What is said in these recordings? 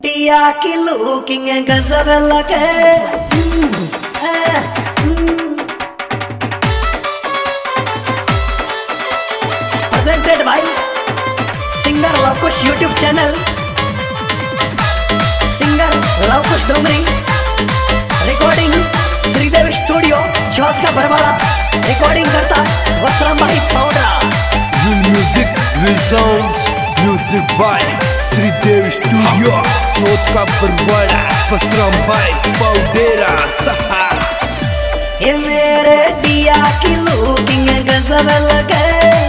टिया की लुकिंग गजब लगे। प्रेजेंटेड भाई singer Luvkush YouTube channel, singer Luvkush Dongri, recording Shridev studio Chauth ka Barwara, recording करता वसराम भाई Paudra. Music resounds music by Shridev studio Chauth ka Barwara, वसराम भाई पाउडरा सहा। ये मेरे टिया की लुकिंग गजब लगे।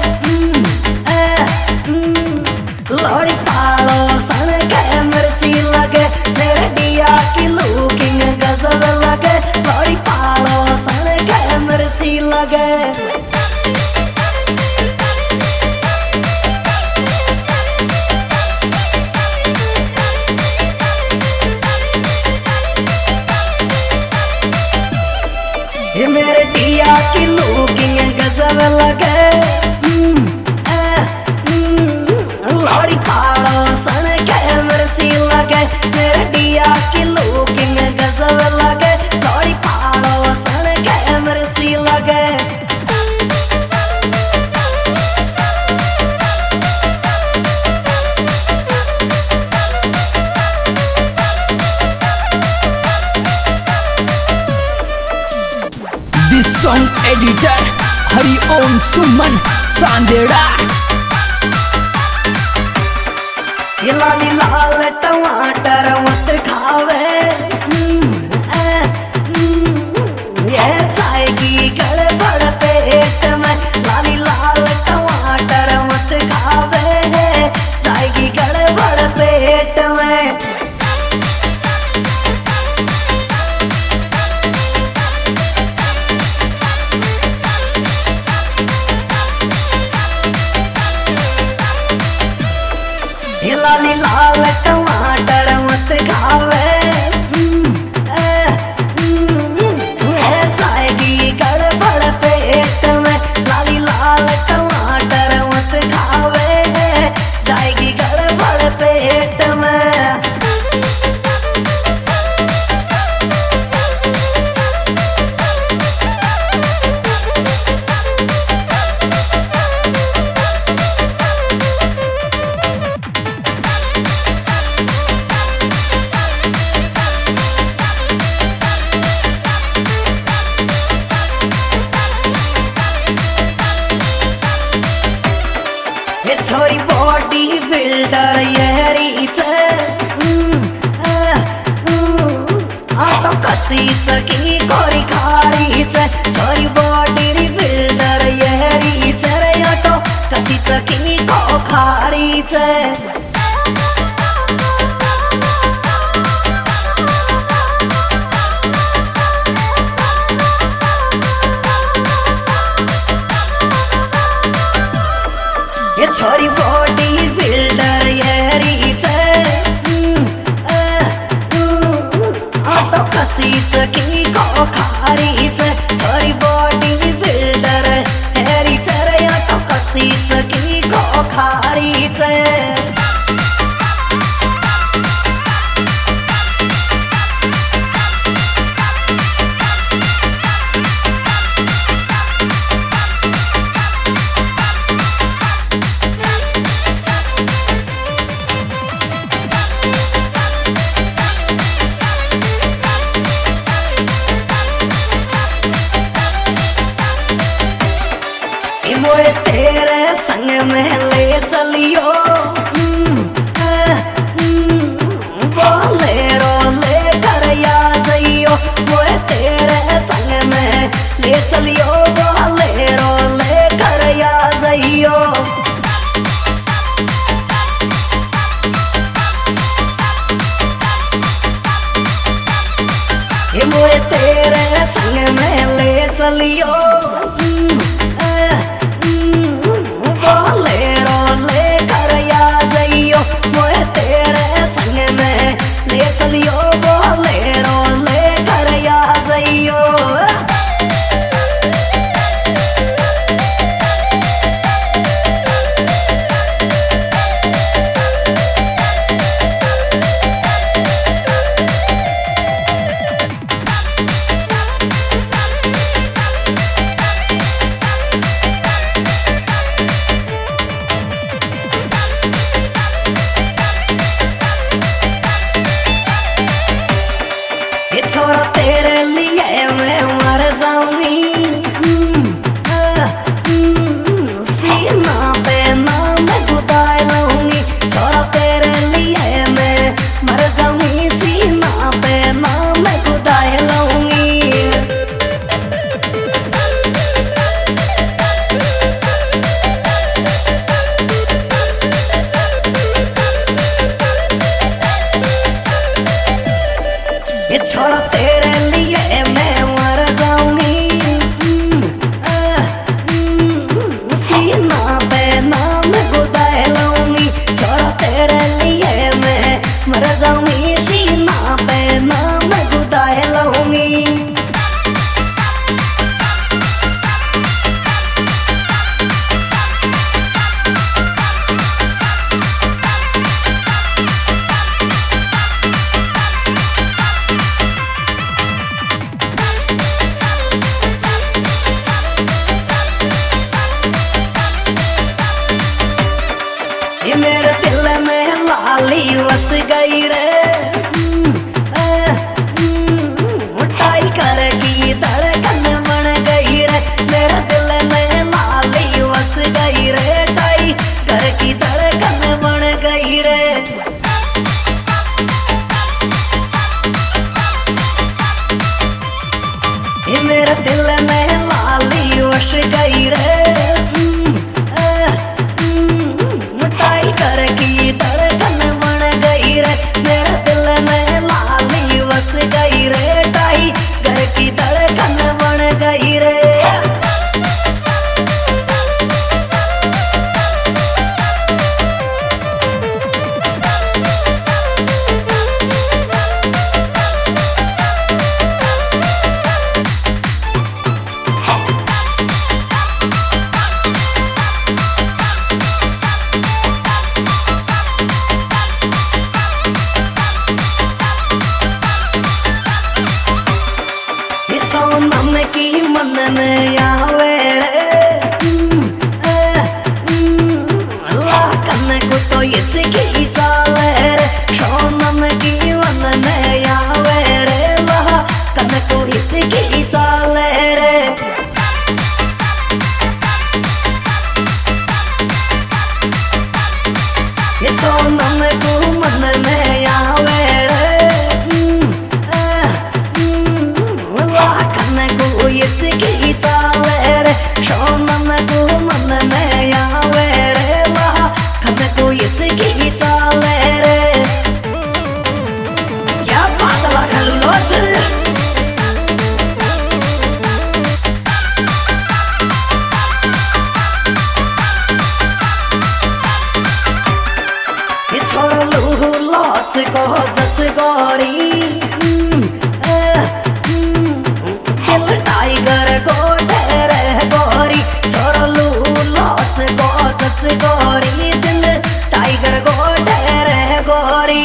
लोड़ी पालो सन के मिर्ची लगे, मेरे टिया की लुकिंग गजब लगे। लोड़ी पालो सन के मिर्ची लगे। ये मेरे टिया की लुकिंग गजब लगे। लोड़ी पालो सन के मिर्ची लगे, मेरे टिया की लुकिंग गजब लगे। लोड़ी पालो सन के मिर्ची लगे। This song editor Hari Om Suman Sandera। ये लाली लाल टमाटर मत खावे, ये जाएगी गड़बड़ पेट में। लाली लाल टमाटर मत खावे, जाएगी गड़बड़ पेट में। ये लाली लाल टमाटर मत खावे, जाएगी गड़बड़ पेट में। लाली लाल टमाटर मत खावे, जाएगी गड़बड़ पेट में। ये छोरी बॉडी बिल्डर येरी छे, आटो कसी सकी कोरी खारी छे। छोरी बॉडी बिल्डर येरी छे रे, आटो कसी सकी को खारी छे। ये छोरी बॉडी बिल्डर येरी छे, आटो कसी सकी को खारी छे। छोरी बॉडी बिल्डर येरी छे रे, आटो कसी सकी को खारी छे। मोए तेरे संग में ले चलियो, बोलेरो ले कर या जइयो। मोए तेरे संग में ले चलियो, बोलेरो ले कर या जइयो। ये मोए तेरे संग में ले चलियो, बोलेरो ले कर या जइयो। मोए तेरे संग में ले चलियो, बोलेरो ले कर या जइयो। छोरा तेरे लिए मैं मर जाऊंगी, सीना पे नाम गुदाए लाऊंगी। छोरा तेरे लिए मैं मर जाऊंगी, सीना पे नाम गुदाए लाऊंगी। ये मेरे दिल में लाली बस गई रे, टाइगर की धड़कन बन गई रे। मेरे दिल में लाली बस गई रे, टाइगर की धड़कन बन गई रे। ये मेरे दिल में लाली बस गई रे, टाइगर की धड़कन बन गई रे। मेरे दिल में लाली बस गई रे, टाइगर की धड़कन बन गई रे। सोनम की मन में आवे रे, लाकन को तो इसकी चाल रे। सोनम की मन में आवे रे, लाकन को इसकी चाल रे। ये सोनम को मन में आवे रे, इसकी चाल रे। सोनम को मन में आवे रे, लाखन को इसकी चाल रे। क्या बात लाखन लूलोच, ये छोड़ लूलोच को जस गोरी, टाइगर को ठहरे गोरी। छोड़ लूलोच को जस गोरी, दिल टाइगर को ठहरे गोरी।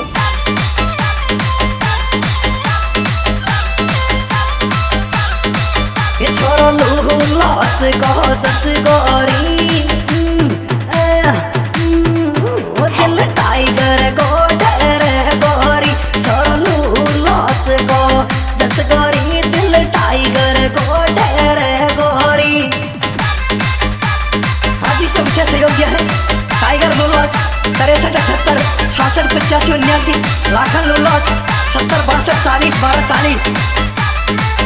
ये छोड़ लूलोच को जस गोरी, दिल टाइगर को ठहरे गोरी। छोड़ लूलोच को जस गोरी, दिल टाइगर को ठहरे गोरी। हाँ जी, सब कैसे योग्य है टाइगर लूलोच 63 78 66 85 79 लाखन लूलोच 70 62 40 12 40।